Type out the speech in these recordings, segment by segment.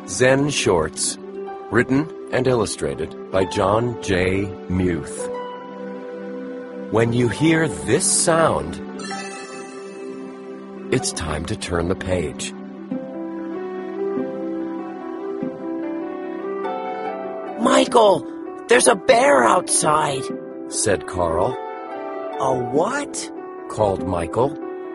Zen Shorts, written and illustrated by John J. Muth. When you hear this sound, it's time to turn the page. Michael, there's a bear outside, said Carl. A what? Called Michael.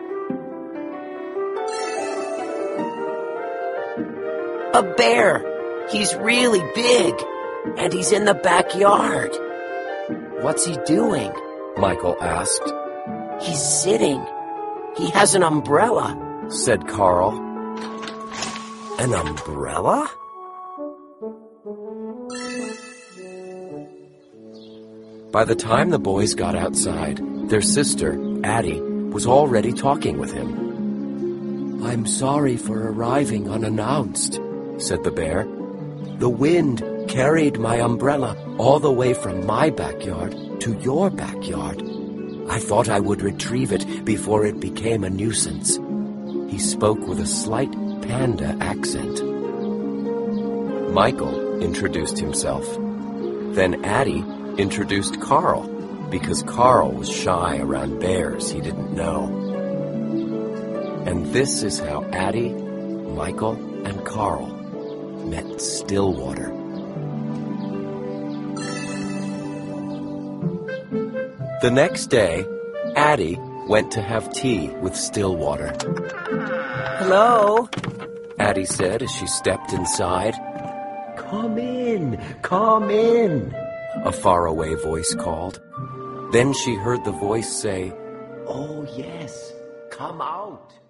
A bear. He's really big, and he's in the backyard. What's he doing? Michael asked. He's sitting. He has an umbrella, said Carl. An umbrella? By the time the boys got outside, their sister, Addie, was already talking with him. "I'm sorry for arriving unannounced," said the bear. "The wind carried my umbrella all the way from my backyard to your backyard. I thought I would retrieve it before it became a nuisance." He spoke with a slight panda accent. Michael introduced himself. Then Addie introduced Carl, because Carl was shy around bears he didn't know. And this is how Addie, Michael, and Carl met Stillwater. The next day, Addie went to have tea with Stillwater. "Hello," Addie said as she stepped inside. Come in," a faraway voice called. Then she heard the voice say, "Oh yes, come out."